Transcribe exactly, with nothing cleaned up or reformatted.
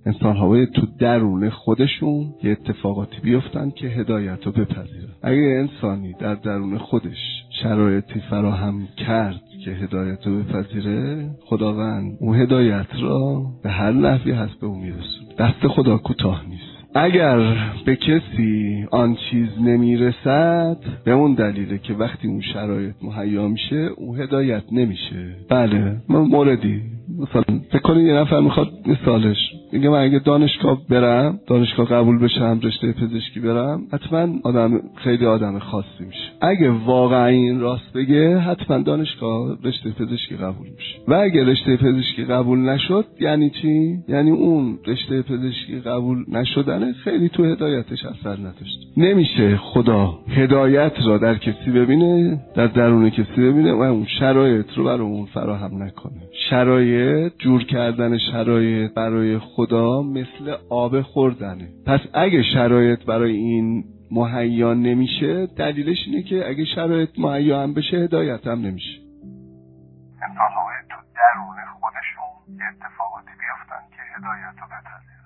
انسان‌ها باید تو درون خودشون یه اتفاقاتی بیفتن که هدایت رو بپذیرن. اگه انسانی در درون خودش شرایطی فراهم کرد که هدایت رو بپذیره، خداوند اون هدایت را به هر نحوی هست به اون میرسونه. دست خدا کوتاه نیست. اگر به کسی آن چیز نمیرسد، به اون دلیله که وقتی اون شرایط مهیا میشه اون هدایت نمیشه. بله، من موردی مثلا فکر کنید یه نفر میخواد مثالش میگه من اگه دانشگاه برم، دانشگاه قبول بشم، رشته پزشکی برم، حتما آدم خیلی آدم خاصی میشه. اگه واقعا این راست بگه، حتما دانشگاه رشته پزشکی قبول میشه. و اگه رشته پزشکی قبول نشد، یعنی چی؟ یعنی اون رشته پزشکی قبول نشدن خیلی تو هدایتش اثر نداشت. نمیشه خدا هدایت را در کسی ببینه، در درون کسی ببینه و اون شرایط رو برای اون فراهم نکنه. شرایط، جور کردن شرایط برای خدا مثل آب خوردنه. پس اگه شرایط برای این مهیا نمیشه، دلیلش اینه که اگه شرایط مهیا هم بشه، هدایت هم نمیشه. انسان های تو درون خودشون اتفاقاتی بیفتن که هدایت رو بپذیرن.